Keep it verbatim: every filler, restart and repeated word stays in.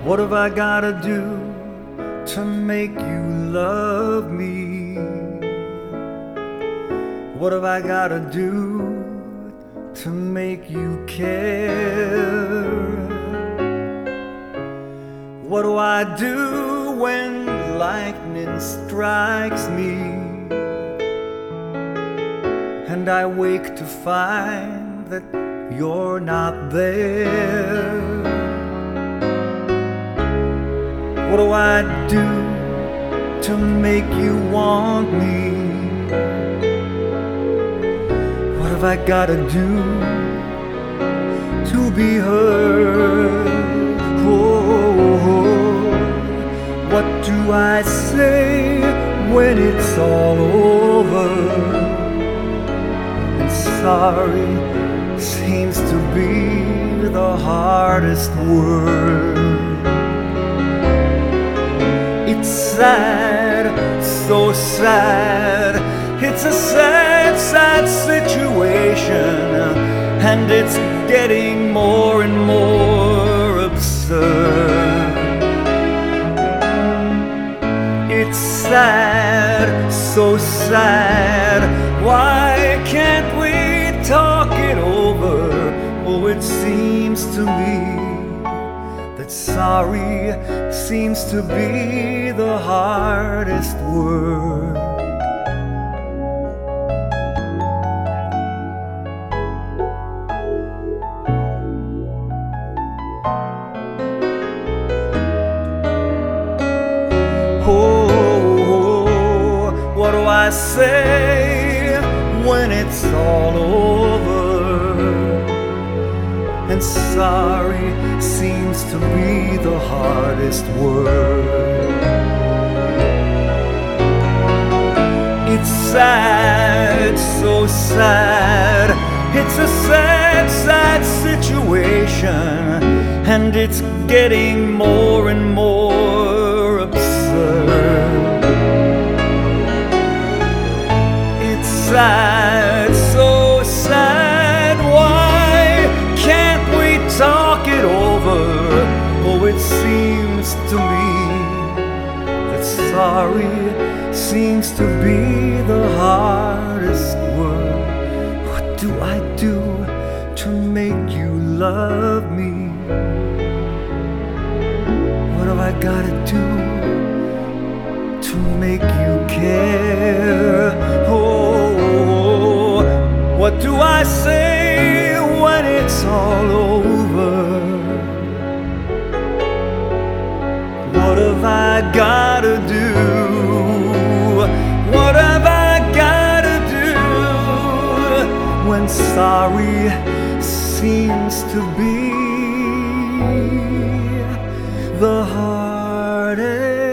What have I gotta do to make you love me? What have I gotta do to make you care? What do I do when lightning strikes me and I wake to find that you're not there? What do I do to make you want me? What have I gotta do to be heard? Oh, what do I say when it's all over? And sorry seems to be the hardest word. It's sad, so sad. It's a sad, sad situation, and it's getting more and more absurd. It's sad, so sad. Why can't we talk it over? Oh, it seems to me that sorry seems to be the hardest word. Oh, what do I say when it's all over? And sorry seems to be the hardest word. It's sad, so sad. It's a sad, sad situation, and it's getting more and more absurd. It's sad, so sad. Why can't we talk it over? Oh, it seems to me that sorry seems to be the hardest word. What do I do to make you love me? What have I gotta do to make you care? Oh, what do I say when it's all over? What have I gotta do? What have I gotta do when sorry seems to be the hardest